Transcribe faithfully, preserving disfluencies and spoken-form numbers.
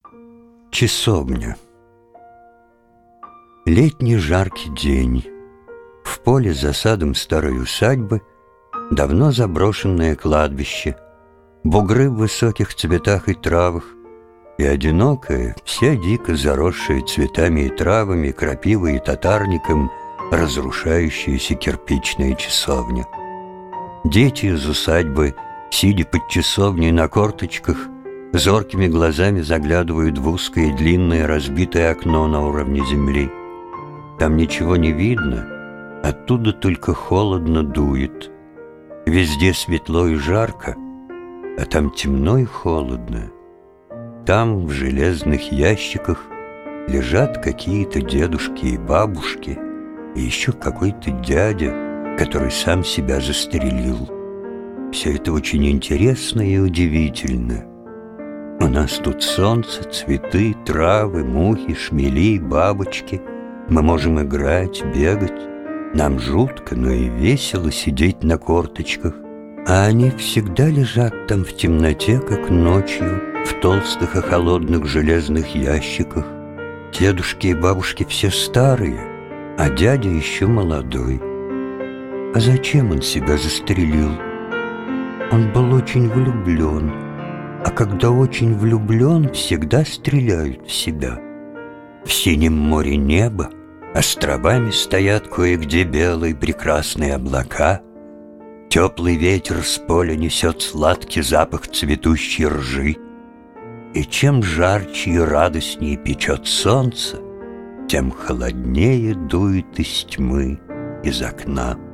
Часовня. Летний жаркий день. В поле за садом старой усадьбы давно заброшенное кладбище, бугры в высоких цветах и травах, и одинокая, вся дико заросшая цветами и травами, крапивой и татарником, разрушающаяся кирпичная часовня. Дети из усадьбы, сидя под часовней на корточках, зоркими глазами заглядывают в узкое длинное разбитое окно на уровне земли. Там ничего не видно, оттуда только холодно дует. Везде светло и жарко, а там темно и холодно. Там в железных ящиках лежат какие-то дедушки и бабушки, и еще какой-то дядя, который сам себя застрелил. Все это очень интересно и удивительно. У нас тут солнце, цветы, травы, мухи, шмели, бабочки. Мы можем играть, бегать. Нам жутко, но и весело сидеть на корточках. А они всегда лежат там в темноте, как ночью, в толстых и холодных железных ящиках. Дедушки и бабушки все старые, а дядя еще молодой. А зачем он себя застрелил? Он был очень влюблен. А когда очень влюблен, всегда стреляют в себя. В синем море неба островами стоят кое-где белые прекрасные облака. Теплый ветер с поля несет сладкий запах цветущей ржи. И чем жарче и радостнее печет солнце, тем холоднее дует из тьмы, из окна.